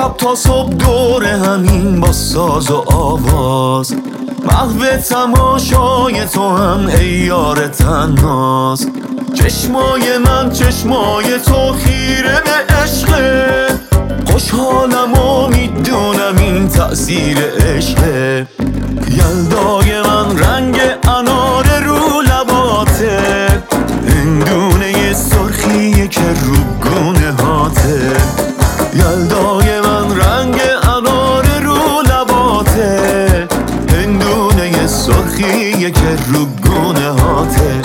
شب تا صبح دور همین با ساز و آواز، محو تماشای تو هم ای یار تنهاست. چشمای من چشمای تو خیره به عشقه، خوشحالم و میدونم این تأثیر عشقه. یلدای من رنگ انار رو لباته، هندونه سرخیه که رو گونه هاته. یلدای من رنگ انار رو لباته، هندونه سرخیه که رو گونه هاته.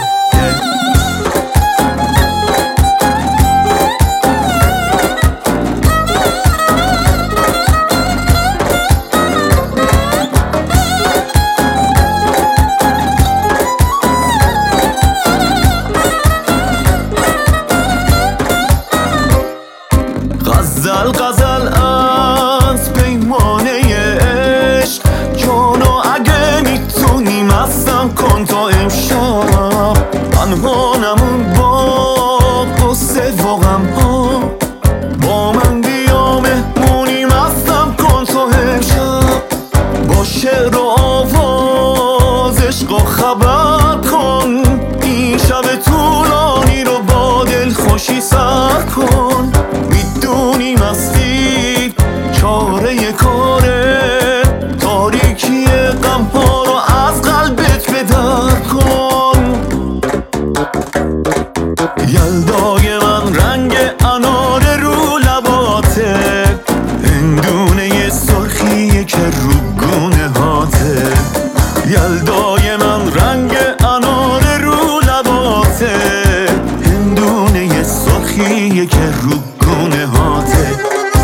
غزل غزل از پیمانه عشق، جانو اگه میتونی مستم کن تا امشب. تنهانمون با قصه و غم ها، با من بیا مهمونی مستم کن تا امشب. با شعر و آواز عشق و خبر کن، این شب طولانی رو با دل خوشی سر کن. میدونی مستی چاره کاره، تاریکی غم ها رو از قلبت بدر کن. یلدای من رنگ انار رو لباته، هندونه سرخیه که رو گونه هاته. یلدای من رنگ انار رو لباته، هندونه سرخیه که رو گونه هاته.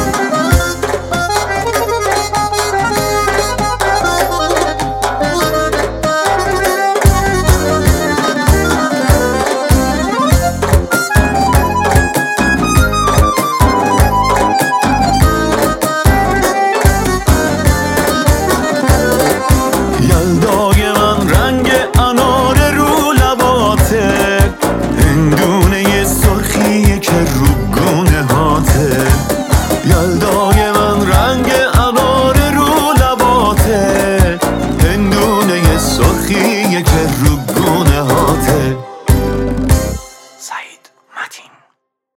یلدای من رنگ انار رو لباته، هندونه سرخیه که رو گونه هاته. یلدای من رنگ انار رو لباته، هندونه سرخیه که رو گونه هاته. سعید متین.